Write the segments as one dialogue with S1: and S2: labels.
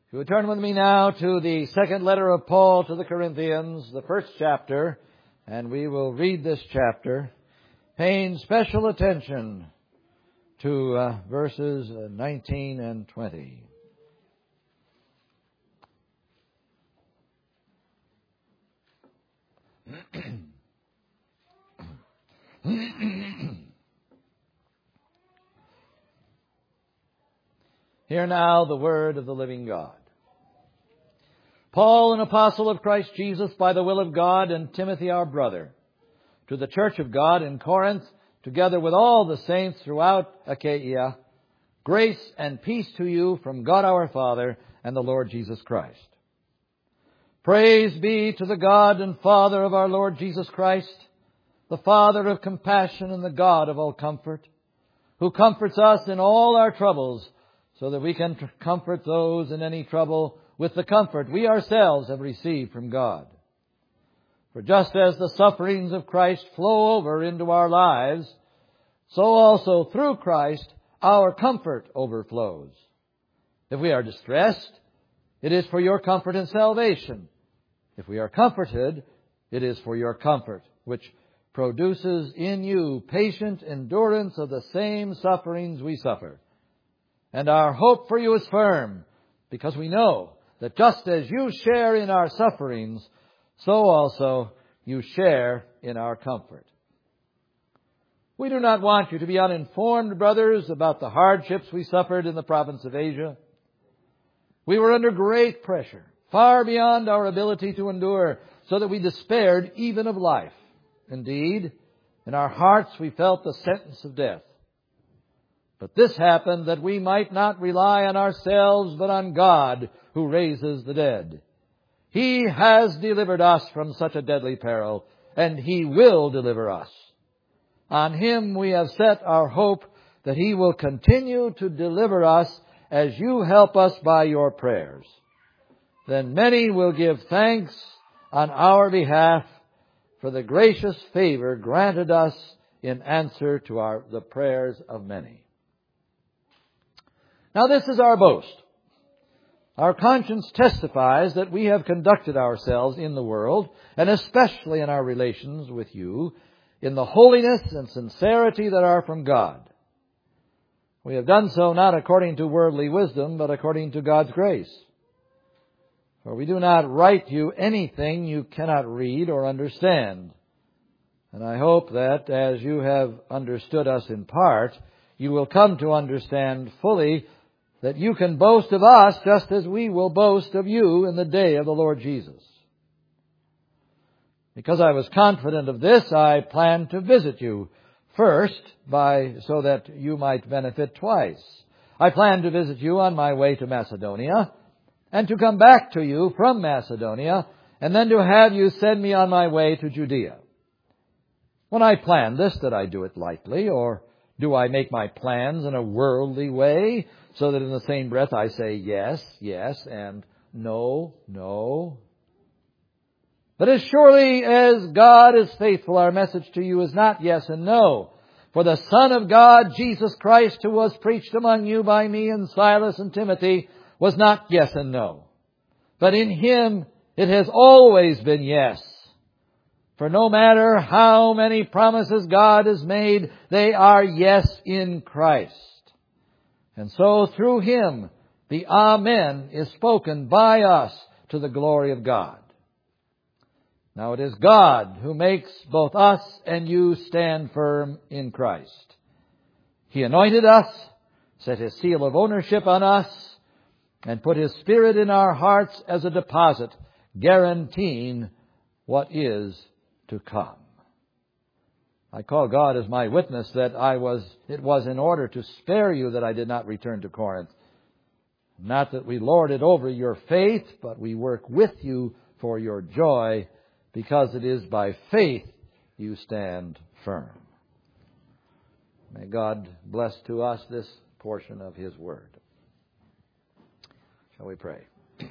S1: If you would turn with me now to the second letter of Paul to the Corinthians, the first chapter, and we will read this chapter, paying special attention to verses 19 and 20. Hear now the word of the living God. Paul, an apostle of Christ Jesus by the will of God, and Timothy our brother, to the church of God in Corinth, together with all the saints throughout Achaia, grace and peace to you from God our Father and the Lord Jesus Christ. Praise be to the God and Father of our Lord Jesus Christ, the Father of compassion and the God of all comfort, who comforts us in all our troubles, so that we can comfort those in any trouble with the comfort we ourselves have received from God. For just as the sufferings of Christ flow over into our lives, so also through Christ our comfort overflows. If we are distressed, it is for your comfort and salvation. If we are comforted, it is for your comfort, which produces in you patient endurance of the same sufferings we suffer. And our hope for you is firm, because we know that just as you share in our sufferings, so also you share in our comfort. We do not want you to be uninformed, brothers, about the hardships we suffered in the province of Asia. We were under great pressure, far beyond our ability to endure, so that we despaired even of life. Indeed, in our hearts we felt the sentence of death. But this happened that we might not rely on ourselves, but on God, who raises the dead. He has delivered us from such a deadly peril, and He will deliver us. On Him we have set our hope that He will continue to deliver us as you help us by your prayers. Then many will give thanks on our behalf for the gracious favor granted us in answer to the prayers of many. Now this is our boast. Our conscience testifies that we have conducted ourselves in the world, and especially in our relations with you, in the holiness and sincerity that are from God. We have done so not according to worldly wisdom, but according to God's grace. For we do not write you anything you cannot read or understand. And I hope that as you have understood us in part, you will come to understand fully that you can boast of us just as we will boast of you in the day of the Lord Jesus. Because I was confident of this, I planned to visit you first so that you might benefit twice. I planned to visit you on my way to Macedonia, and to come back to you from Macedonia, and then to have you send me on my way to Judea. When I plan this, did I do it lightly, or do I make my plans in a worldly way, so that in the same breath I say yes, yes, and no, no? But as surely as God is faithful, our message to you is not yes and no. For the Son of God, Jesus Christ, who was preached among you by me and Silas and Timothy, was not yes and no. But in Him it has always been yes. For no matter how many promises God has made, they are yes in Christ. And so through Him, the Amen is spoken by us to the glory of God. Now it is God who makes both us and you stand firm in Christ. He anointed us, set His seal of ownership on us, and put His Spirit in our hearts as a deposit, guaranteeing what is to come. I call God as my witness that it was in order to spare you that I did not return to Corinth. Not that we lord it over your faith, but we work with you for your joy, because it is by faith you stand firm. May God bless to us this portion of His Word. Shall we pray?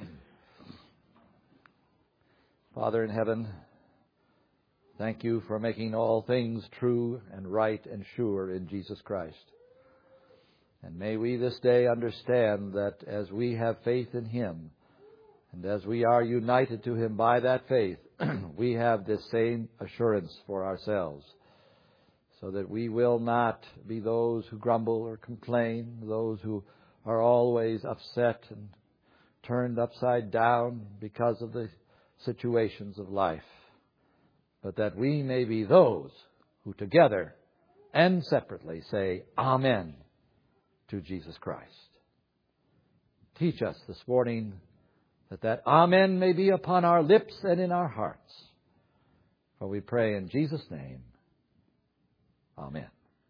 S1: Father in heaven, thank you for making all things true and right and sure in Jesus Christ. And may we this day understand that as we have faith in Him, and as we are united to Him by that faith, we have this same assurance for ourselves, so that we will not be those who grumble or complain, those who are always upset and turned upside down because of the situations of life, but that we may be those who together and separately say Amen to Jesus Christ. Teach us this morning that Amen may be upon our lips and in our hearts. For we pray in Jesus' name. Amen.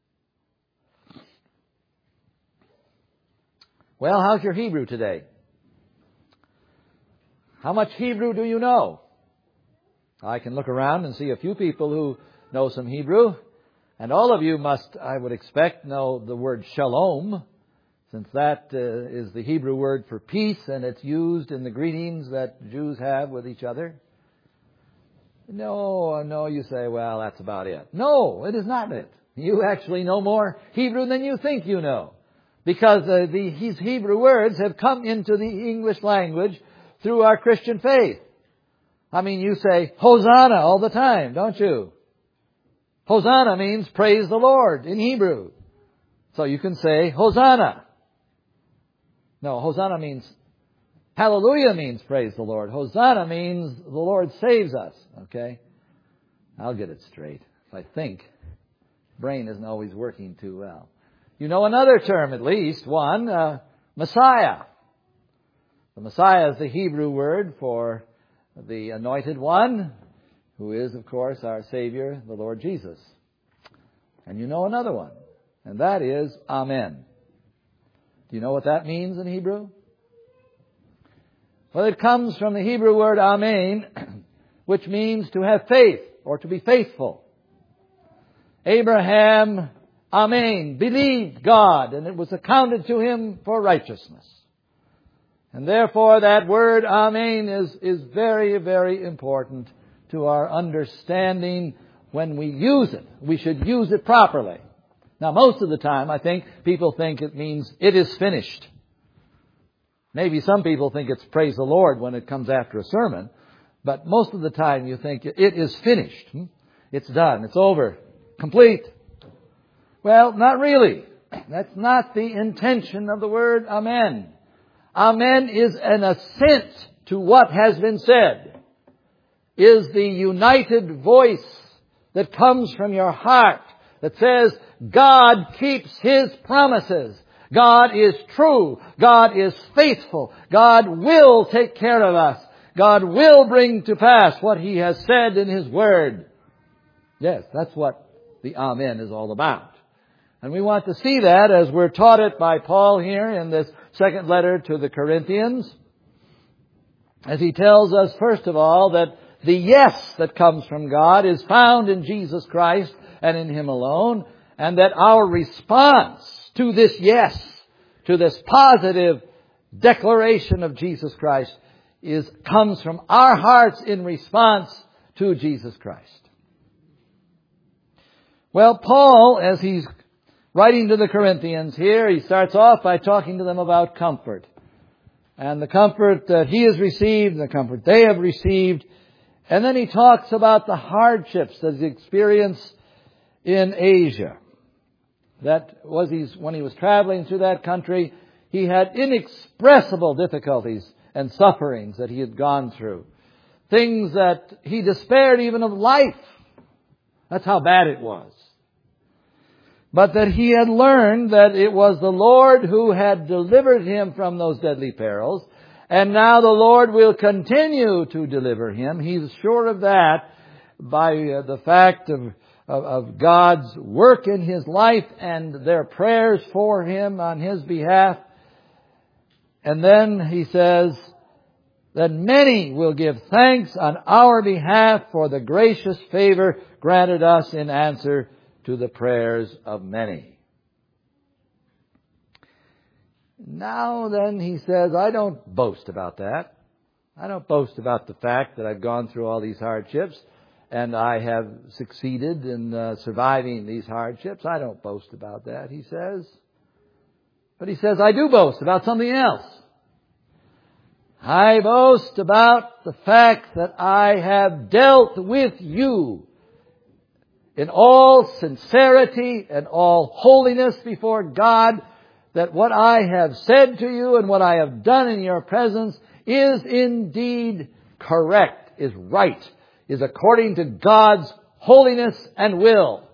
S1: Well, how's your Hebrew today? How much Hebrew do you know? I can look around and see a few people who know some Hebrew. And all of you must, I would expect, know the word shalom, since that is the Hebrew word for peace, and it's used in the greetings that Jews have with each other. No, you say, well, that's about it. No, it is not it. You actually know more Hebrew than you think you know, because these Hebrew words have come into the English language through our Christian faith. I mean, you say Hosanna all the time, don't you? Hosanna means praise the Lord in Hebrew. So you can say Hosanna. No, Hosanna means, hallelujah means praise the Lord. Hosanna means the Lord saves us. Okay? I'll get it straight. If I think, brain isn't always working too well. You know another term at least, one, Messiah. The Messiah is the Hebrew word for the Anointed One, who is, of course, our Savior, the Lord Jesus. And you know another one, and that is Amen. Do you know what that means in Hebrew? Well, it comes from the Hebrew word Amen, which means to have faith or to be faithful. Abraham, Amen, believed God, and it was accounted to him for righteousness. And therefore that word Amen is very, very important to our understanding when we use it. We should use it properly. Now, most of the time, I think, people think it means it is finished. Maybe some people think it's praise the Lord when it comes after a sermon, but most of the time you think it is finished. It's done. It's over. Complete. Well, not really. That's not the intention of the word Amen. Amen is an assent to what has been said. Is the united voice that comes from your heart that says, God keeps His promises. God is true. God is faithful. God will take care of us. God will bring to pass what He has said in His Word. Yes, that's what the Amen is all about. And we want to see that as we're taught it by Paul here in this second letter to the Corinthians, as he tells us, first of all, that the yes that comes from God is found in Jesus Christ and in Him alone, and that our response to this yes, to this positive declaration of Jesus Christ, comes from our hearts in response to Jesus Christ. Well, Paul, as he's writing to the Corinthians here, he starts off by talking to them about comfort. And the comfort that he has received, the comfort they have received. And then he talks about the hardships that he experienced in Asia. That was when he was traveling through that country, he had inexpressible difficulties and sufferings that he had gone through. Things that he despaired even of life. That's how bad it was. But that he had learned that it was the Lord who had delivered him from those deadly perils. And now the Lord will continue to deliver him. He's sure of that by the fact of God's work in his life and their prayers for him on his behalf. And then he says that many will give thanks on our behalf for the gracious favor granted us in answer to the prayers of many. Now then, he says, I don't boast about that. I don't boast about the fact that I've gone through all these hardships and I have succeeded in surviving these hardships. I don't boast about that, he says. But he says, I do boast about something else. I boast about the fact that I have dealt with you in all sincerity and all holiness before God, that what I have said to you and what I have done in your presence is indeed correct, is right, is according to God's holiness and will.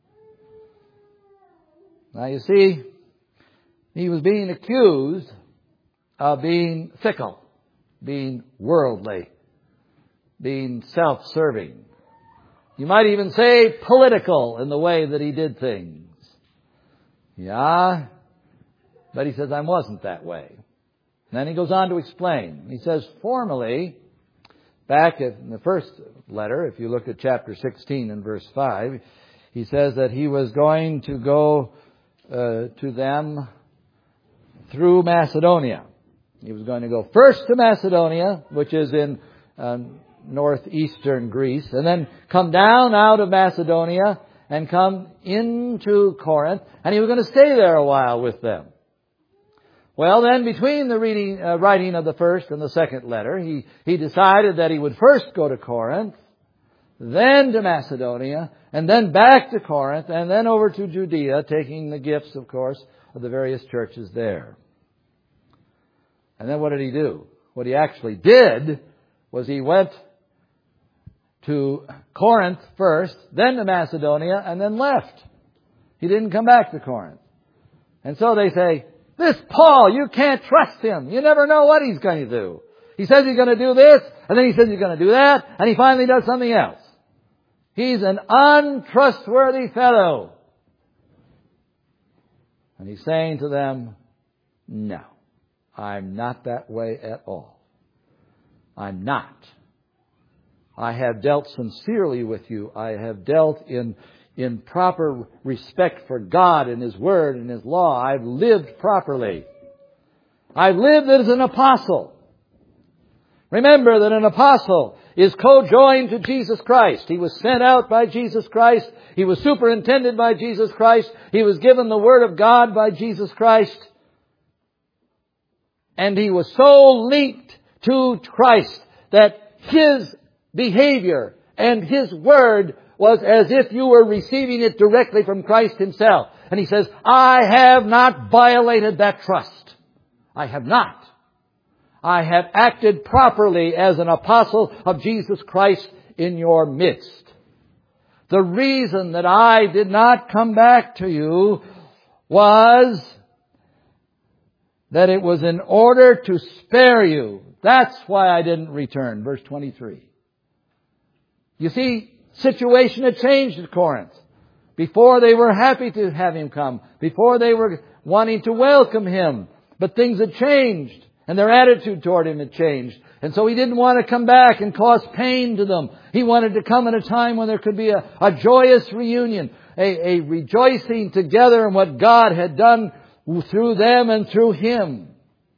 S1: Now you see, he was being accused of being fickle, being worldly, being self-serving. You might even say political in the way that he did things. Yeah, but he says, I wasn't that way. And then he goes on to explain. He says, formerly, back in the first letter, if you look at chapter 16 and verse 5, he says that he was going to go to them through Macedonia. He was going to go first to Macedonia, which is in northeastern Greece, and then come down out of Macedonia and come into Corinth, and he was going to stay there a while with them. Well, then, between the writing of the first and the second letter, he decided that he would first go to Corinth, then to Macedonia, and then back to Corinth, and then over to Judea, taking the gifts, of course, of the various churches there. And then what did he do? What he actually did was he went to Corinth first, then to Macedonia, and then left. He didn't come back to Corinth. And so they say, this Paul, you can't trust him. You never know what he's going to do. He says he's going to do this, and then he says he's going to do that, and he finally does something else. He's an untrustworthy fellow. And he's saying to them, no, I'm not that way at all. I'm not. I have dealt sincerely with you. I have dealt in proper respect for God and His Word and His law. I've lived properly. I've lived as an apostle. Remember that an apostle is co-joined to Jesus Christ. He was sent out by Jesus Christ. He was superintended by Jesus Christ. He was given the Word of God by Jesus Christ. And he was so linked to Christ that his behavior and his Word was as if you were receiving it directly from Christ Himself. And he says, I have not violated that trust. I have not. I have acted properly as an apostle of Jesus Christ in your midst. The reason that I did not come back to you was that it was in order to spare you. That's why I didn't return. Verse 23. You see, situation had changed at Corinth. Before they were happy to have him come. Before they were wanting to welcome him. But things had changed. And their attitude toward him had changed. And so he didn't want to come back and cause pain to them. He wanted to come at a time when there could be a joyous reunion. A rejoicing together in what God had done through them and through him.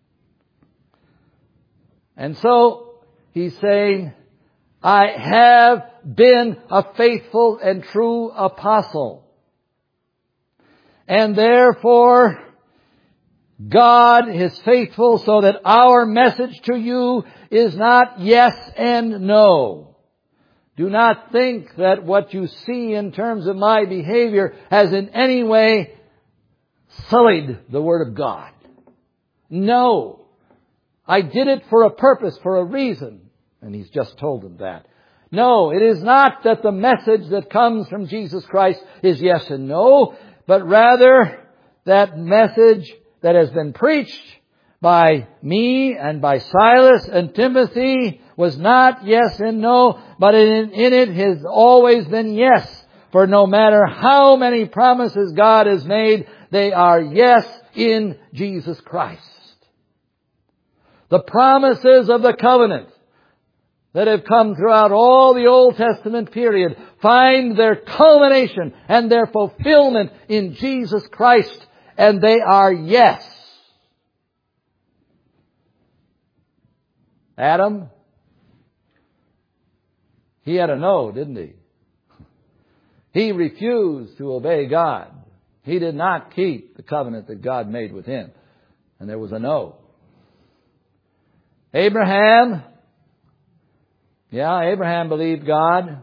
S1: And so he's saying, I have been a faithful and true apostle. And therefore, God is faithful so that our message to you is not yes and no. Do not think that what you see in terms of my behavior has in any way sullied the Word of God. No. I did it for a purpose, for a reason. And he's just told them that. No, it is not that the message that comes from Jesus Christ is yes and no, but rather that message that has been preached by me and by Silas and Timothy was not yes and no, but in it has always been yes. For no matter how many promises God has made, they are yes in Jesus Christ. The promises of the covenant that have come throughout all the Old Testament period find their culmination and their fulfillment in Jesus Christ, and they are yes. Adam, he had a no, didn't he? He refused to obey God. He did not keep the covenant that God made with him. And there was a no. Abraham believed God.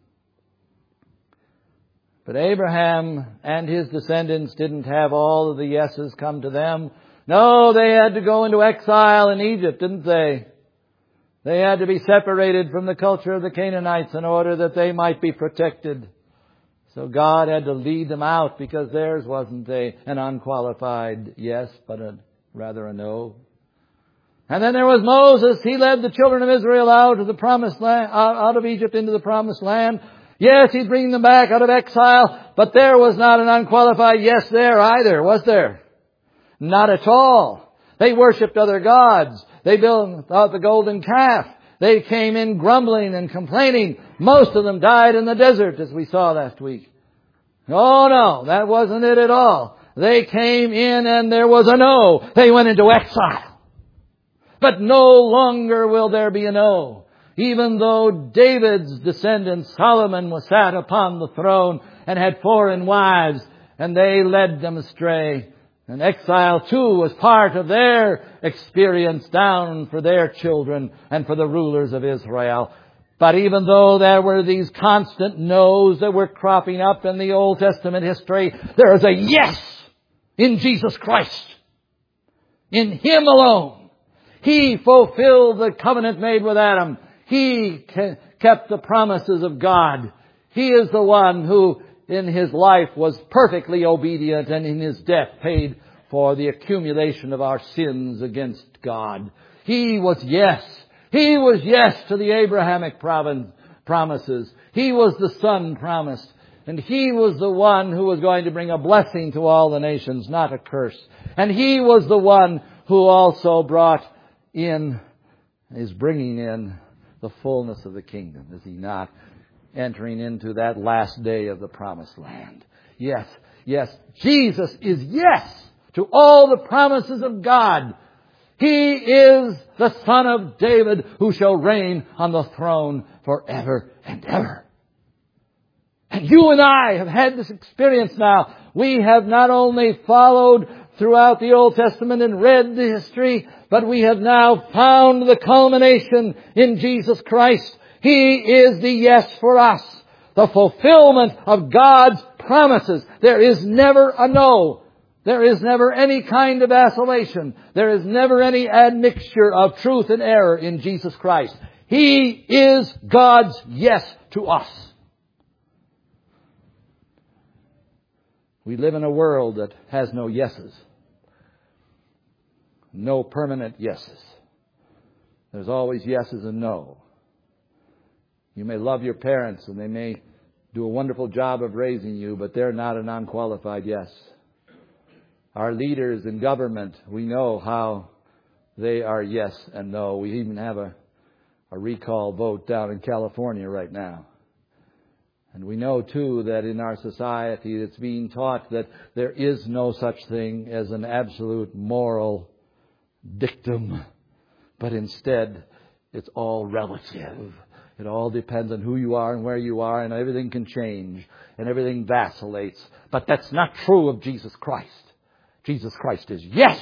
S1: But Abraham and his descendants didn't have all of the yeses come to them. No, they had to go into exile in Egypt, didn't they? They had to be separated from the culture of the Canaanites in order that they might be protected. So God had to lead them out because theirs wasn't an unqualified yes, but rather a no. And then there was Moses. He led the children of Israel out of the promised land, out of Egypt into the promised land. Yes, he'd bring them back out of exile, but there was not an unqualified yes there either, was there? Not at all. They worshipped other gods. They built out the golden calf. They came in grumbling and complaining. Most of them died in the desert, as we saw last week. Oh no, that wasn't it at all. They came in and there was a no. They went into exile. But no longer will there be a no. Even though David's descendant Solomon was sat upon the throne and had foreign wives, and they led them astray. And exile too was part of their experience down for their children and for the rulers of Israel. But even though there were these constant no's that were cropping up in the Old Testament history, there is a yes in Jesus Christ. In Him alone. He fulfilled the covenant made with Adam. He kept the promises of God. He is the one who in His life was perfectly obedient and in His death paid for the accumulation of our sins against God. He was yes. He was yes to the Abrahamic promises. He was the son promised. And He was the one who was going to bring a blessing to all the nations, not a curse. And He was the one who also is bringing in the fullness of the kingdom. Is He not? Entering into that last day of the promised land. Yes, yes. Jesus is yes to all the promises of God. He is the Son of David who shall reign on the throne forever and ever. And you and I have had this experience now. We have not only followed throughout the Old Testament and read the history, but we have now found the culmination in Jesus Christ. He is the yes for us. The fulfillment of God's promises. There is never a no. There is never any kind of vacillation. There is never any admixture of truth and error in Jesus Christ. He is God's yes to us. We live in a world that has no yeses. No permanent yeses. There's always yeses and no. You may love your parents and they may do a wonderful job of raising you, but they're not an unqualified yes. Our leaders in government, we know how they are yes and no. We even have a recall vote down in California right now. And we know too that in our society it's being taught that there is no such thing as an absolute moral dictum, but instead it's all relative. It all depends on who you are and where you are, and everything can change and everything vacillates. But that's not true of Jesus Christ. Jesus Christ is yes.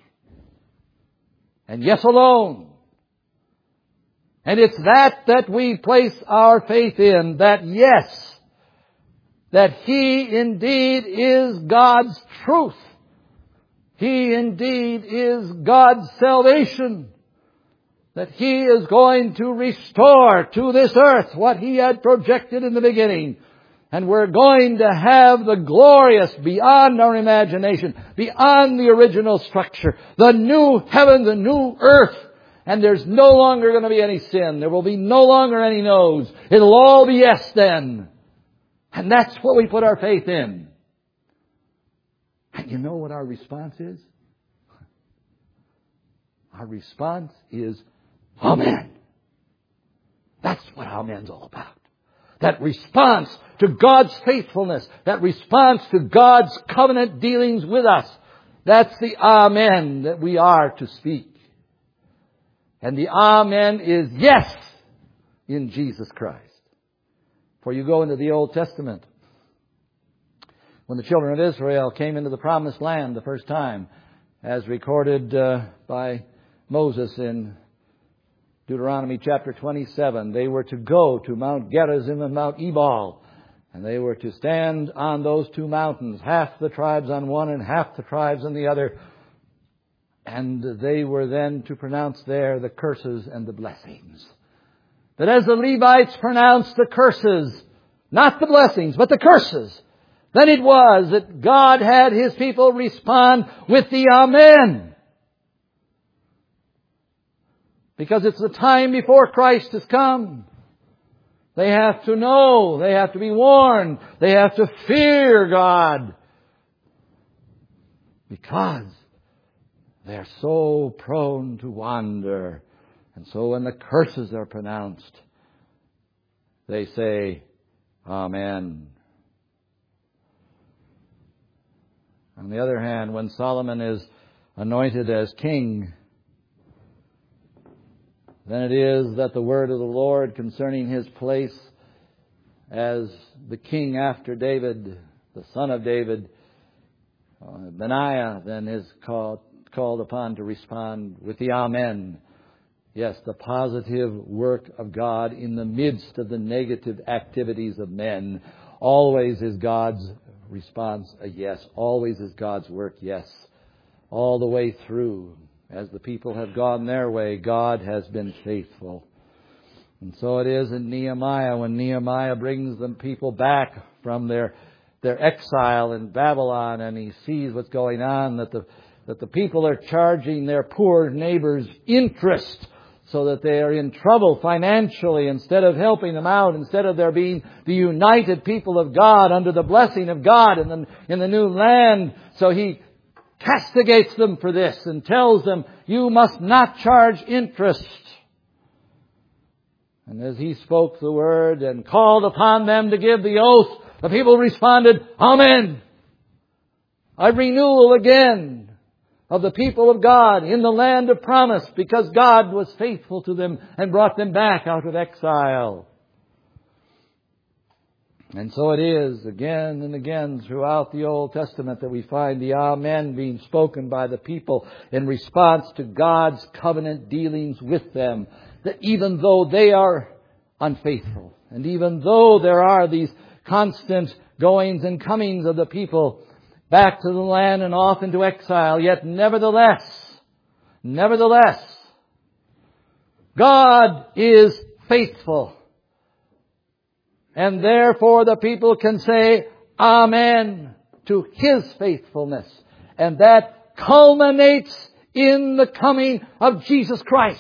S1: And yes alone. And it's that we place our faith in, that yes, that He indeed is God's truth. He indeed is God's salvation. That He is going to restore to this earth what He had projected in the beginning. And we're going to have the glorious, beyond our imagination, beyond the original structure, the new heaven, the new earth. And there's no longer going to be any sin. There will be no longer any no's. It'll all be yes then. And that's what we put our faith in. And you know what our response is? Our response is Amen. That's what Amen's all about. That response to God's faithfulness. That response to God's covenant dealings with us. That's the Amen that we are to speak. And the Amen is yes in Jesus Christ. For you go into the Old Testament. when the children of Israel came into the promised land the first time, as recorded by Moses in Deuteronomy chapter 27. They were to go to Mount Gerizim and Mount Ebal, and they were to stand on those two mountains, half the tribes on one and half the tribes on the other. And they were then to pronounce there the curses and the blessings. But as the Levites pronounced the curses, not the blessings, but the curses, then it was that God had His people respond with the Amen. Because it's the time before Christ has come. They have to know, they have to be warned, they have to fear God. Because they're so prone to wander. And so when the curses are pronounced, they say, Amen. On the other hand, when Solomon is anointed as king, then it is that the word of the Lord concerning His place as the king after David, the son of David, Benaiah, then is called upon to respond with the Amen. Yes, the positive work of God in the midst of the negative activities of men. Always is God's response a yes. Always is God's work yes. All the way through. As the people have gone their way, God has been faithful. And so it is in Nehemiah, when Nehemiah brings the people back from their exile in Babylon, and he sees what's going on, that the people are charging their poor neighbors interest, so that they are in trouble financially, instead of helping them out, instead of there being the united people of God under the blessing of God in the new land. So he castigates them for this and tells them, you must not charge interest. And as he spoke the word and called upon them to give the oath, the people responded, Amen. A renewal again of the people of God in the land of promise, because God was faithful to them and brought them back out of exile. And so it is again and again throughout the Old Testament that we find the Amen being spoken by the people in response to God's covenant dealings with them. That even though they are unfaithful, and even though there are these constant goings and comings of the people back to the land and off into exile, yet nevertheless, God is faithful. And therefore the people can say Amen to His faithfulness. And that culminates in the coming of Jesus Christ.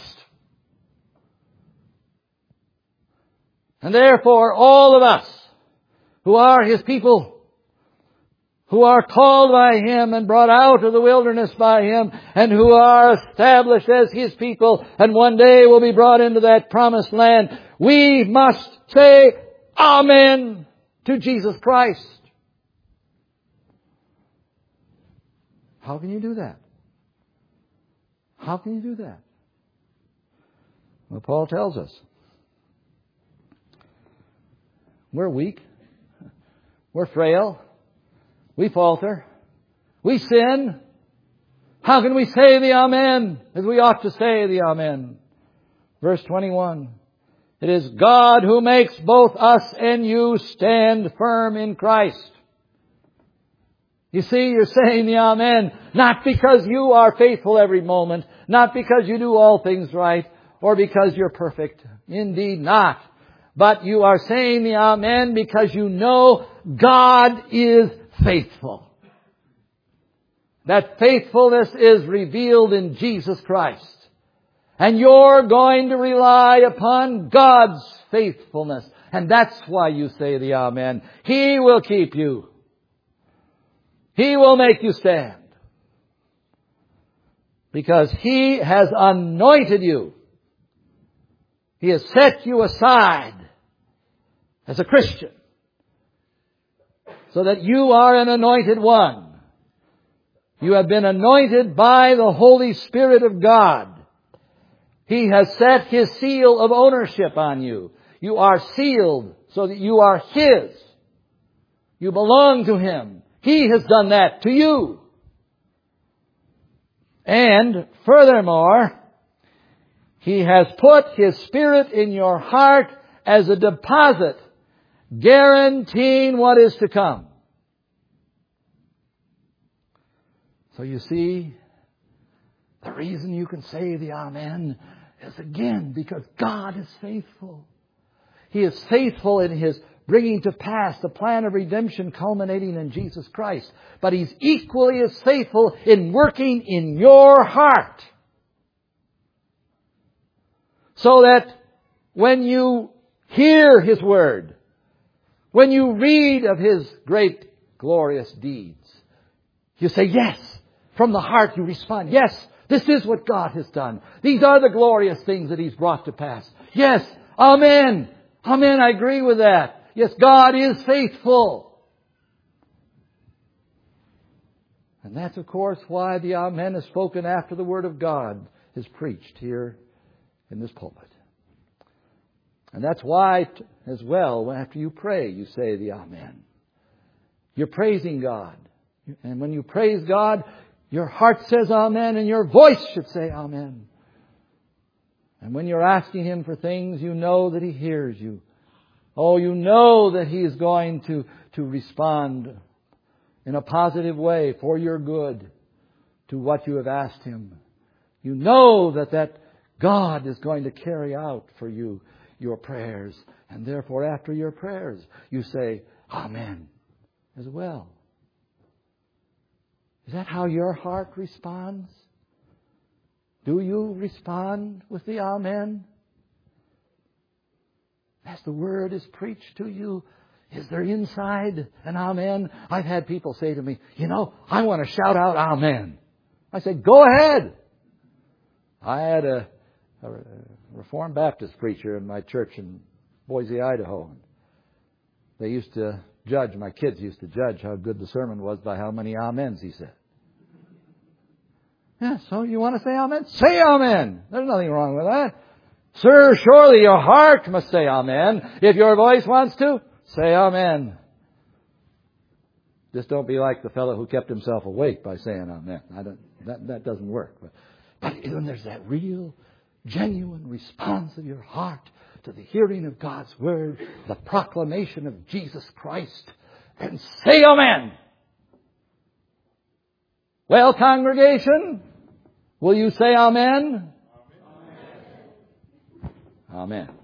S1: And therefore all of us who are His people, who are called by Him and brought out of the wilderness by Him, and who are established as His people and one day will be brought into that promised land, we must say Amen to Jesus Christ. How can you do that? How can you do that? Well, Paul tells us. We're weak. We're frail. We falter. We sin. How can we say the Amen as we ought to say the Amen? Verse 21. It is God who makes both us and you stand firm in Christ. You see, you're saying the Amen not because you are faithful every moment, not because you do all things right, or because you're perfect. Indeed not. But you are saying the Amen because you know God is faithful. That faithfulness is revealed in Jesus Christ. And you're going to rely upon God's faithfulness. And that's why you say the Amen. He will keep you. He will make you stand. Because He has anointed you. He has set you aside as a Christian, so that you are an anointed one. You have been anointed by the Holy Spirit of God. He has set His seal of ownership on you. You are sealed so that you are His. You belong to Him. He has done that to you. And furthermore, He has put His Spirit in your heart as a deposit, guaranteeing what is to come. So you see, the reason you can say the Amen is again because God is faithful. He is faithful in His bringing to pass the plan of redemption culminating in Jesus Christ. But He's equally as faithful in working in your heart. So that when you hear His Word, when you read of His great glorious deeds, you say, yes. From the heart you respond, yes, this is what God has done. These are the glorious things that He's brought to pass. Yes, Amen. Amen, I agree with that. Yes, God is faithful. And that's, of course, why the Amen is spoken after the Word of God is preached here in this pulpit. And that's why, as well, after you pray, you say the Amen. You're praising God. And when you praise God, your heart says Amen and your voice should say Amen. And when you're asking Him for things, you know that He hears you. Oh, you know that He is going to respond in a positive way for your good to what you have asked Him. You know that God is going to carry out for you your prayers. And therefore, after your prayers, you say Amen as well. Is that how your heart responds? Do you respond with the Amen? As the Word is preached to you, is there inside an Amen? I've had people say to me, I want to shout out Amen. I said, go ahead. I had a Reformed Baptist preacher in my church in Boise, Idaho. They used to judge, my kids used to judge how good the sermon was by how many amens he said. Yeah, so you want to say amen? Say amen. There's nothing wrong with that. Sir, surely your heart must say amen. If your voice wants to, say amen. Just don't be like the fellow who kept himself awake by saying amen. That doesn't work. But when there's that real, genuine response of your heart to the hearing of God's Word, the proclamation of Jesus Christ, and say amen. Well, congregation, will you say amen? Amen. Amen.